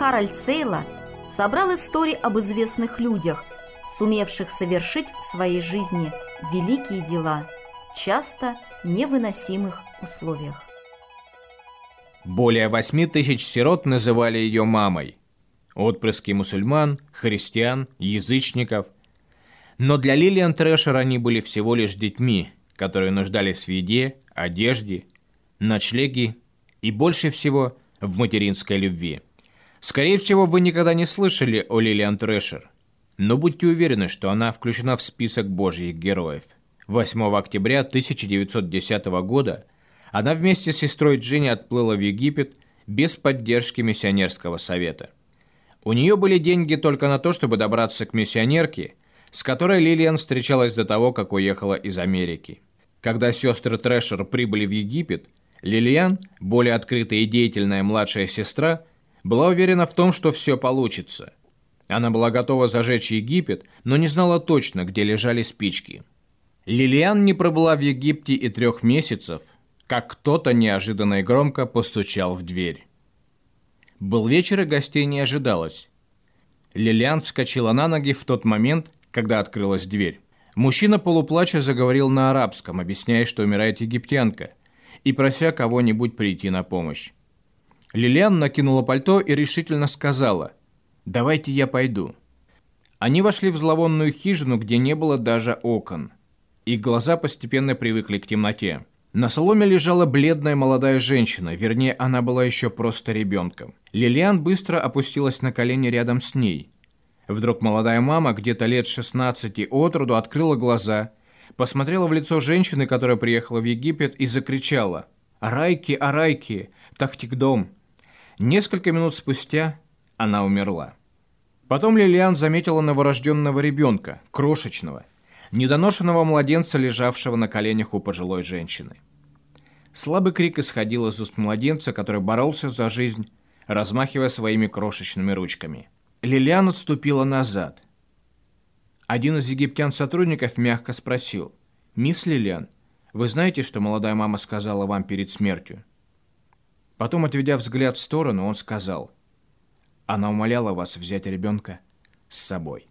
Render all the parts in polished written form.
Харальд Сейла собрал истории об известных людях, сумевших совершить в своей жизни великие дела, часто в невыносимых условиях. Более 8000 сирот называли ее мамой. Отпрыски мусульман, христиан, язычников. Но для Лилиан Трэшер они были всего лишь детьми, которые нуждались в еде, одежде, ночлеге и больше всего в материнской любви. Скорее всего, вы никогда не слышали о Лилиан Трэшер, но будьте уверены, что она включена в список Божьих героев. 8 октября 1910 года она вместе с сестрой Джинни отплыла в Египет без поддержки миссионерского совета. У нее были деньги только на то, чтобы добраться к миссионерке, с которой Лилиан встречалась до того, как уехала из Америки. Когда сестры Трэшер прибыли в Египет, Лилиан, более открытая и деятельная младшая сестра, была уверена в том, что все получится. Она была готова зажечь Египет, но не знала точно, где лежали спички. Лилиан не пробыла в Египте и 3 месяцев, как кто-то неожиданно и громко постучал в дверь. Был вечер, и гостей не ожидалось. Лилиан вскочила на ноги в тот момент, когда открылась дверь. Мужчина полуплача заговорил на арабском, объясняя, что умирает египтянка, и прося кого-нибудь прийти на помощь. Лилиан накинула пальто и решительно сказала: «Давайте я пойду». Они вошли в зловонную хижину, где не было даже окон. Их глаза постепенно привыкли к темноте. На соломе лежала бледная молодая женщина, вернее, она была еще просто ребенком. Лилиан быстро опустилась на колени рядом с ней. Вдруг молодая мама, где-то лет 16 от роду, открыла глаза, посмотрела в лицо женщины, которая приехала в Египет, и закричала: «Арайки, Арайки, тахтикдом!». Несколько минут спустя она умерла. Потом Лилиан заметила новорожденного ребенка, крошечного, недоношенного младенца, лежавшего на коленях у пожилой женщины. Слабый крик исходил из уст младенца, который боролся за жизнь, размахивая своими крошечными ручками. Лилиан отступила назад. Один из египтян-сотрудников мягко спросил: «Мисс Лилиан, вы знаете, что молодая мама сказала вам перед смертью?» Потом, отведя взгляд в сторону, он сказал: «Она умоляла вас взять ребенка с собой».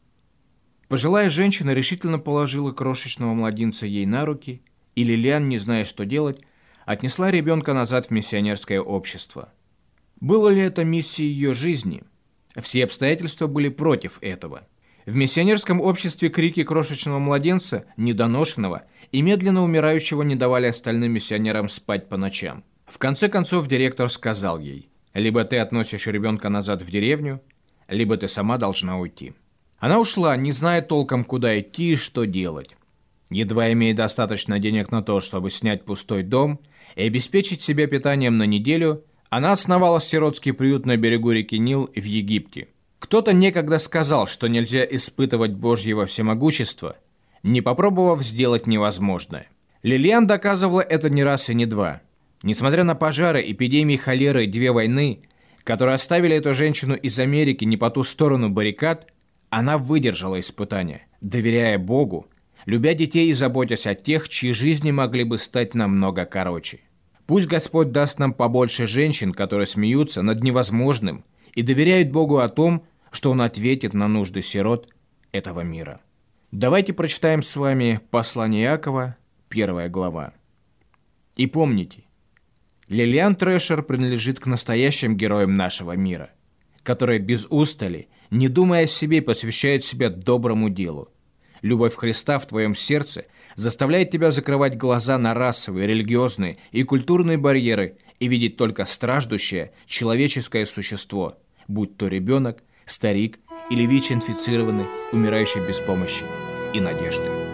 Пожилая женщина решительно положила крошечного младенца ей на руки, и Лилиан, не зная, что делать, отнесла ребенка назад в миссионерское общество. Было ли это миссией ее жизни? Все обстоятельства были против этого. В миссионерском обществе крики крошечного младенца, недоношенного и медленно умирающего, не давали остальным миссионерам спать по ночам. В конце концов директор сказал ей: «Либо ты относишь ребенка назад в деревню, либо ты сама должна уйти». Она ушла, не зная толком, куда идти и что делать. Едва имея достаточно денег на то, чтобы снять пустой дом и обеспечить себя питанием на неделю, она основала сиротский приют на берегу реки Нил в Египте. Кто-то некогда сказал, что нельзя испытывать Божьего всемогущества, не попробовав сделать невозможное. Лилиан доказывала это не раз и не два. Несмотря на пожары, эпидемии холеры и 2 войны, которые оставили эту женщину из Америки не по ту сторону баррикад, она выдержала испытания, доверяя Богу, любя детей и заботясь о тех, чьи жизни могли бы стать намного короче. Пусть Господь даст нам побольше женщин, которые смеются над невозможным и доверяют Богу о том, что Он ответит на нужды сирот этого мира. Давайте прочитаем с вами послание Иакова, 1 глава. И помните, Лилиан Трэшер принадлежит к настоящим героям нашего мира, которые без устали, не думая о себе, посвящают себя доброму делу. Любовь Христа в твоем сердце заставляет тебя закрывать глаза на расовые, религиозные и культурные барьеры и видеть только страждущее человеческое существо, будь то ребенок, старик или ВИЧ-инфицированный, умирающий без помощи и надежды.